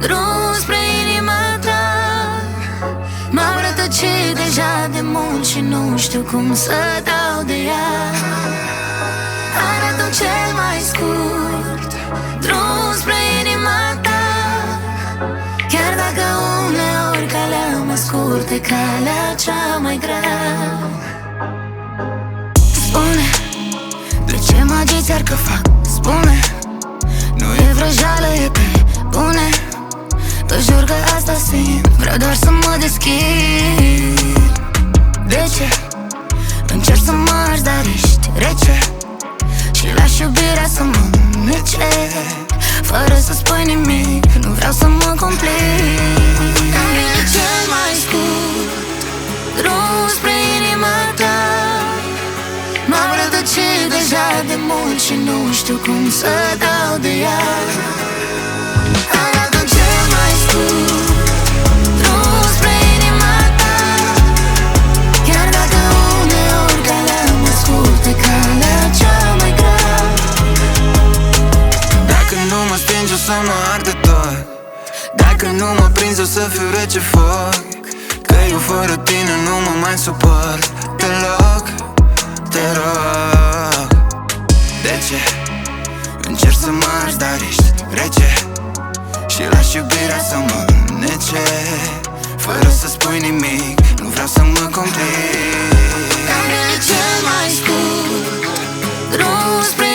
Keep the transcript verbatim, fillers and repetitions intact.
drum spre inima ta. M-am rătăcit deja de mult și nu știu cum să dau de ea. Arată cel mai scurt drum spre inima ta, chiar dacă uneori calea mai scurtă e calea cea mai grea. Spune, de ce mă agiți iar că fac? Spune, nu e vrăjeală, e pe bune. Te jur că asta simt, vreau doar să mă deschid. De ce? Încerc să mă arzi, dar ești rece și lași iubirea să mă nece, fără să spui nimic, nu vreau să mă complic. Care e cel mai scurt drum spre inima ta? M-am rătăcit deja de mult și nu știu cum să dau de ea. Arată cel mai scurt drum spre inima ta, chiar dacă uneori calea mai scurtă e calea cea mai grea. Dacă nu mă stingi o să mă arde tot, dacă nu mă prinzi o să fiu rece foc, că eu fără tine nu mă mai suport deloc. Te rog, de ce? Încerc să mă arzi, dar ești rece și lași iubirea să mă nece, fără să spui nimic, nu vreau să mă complic. Care e cel mai scurt drum spre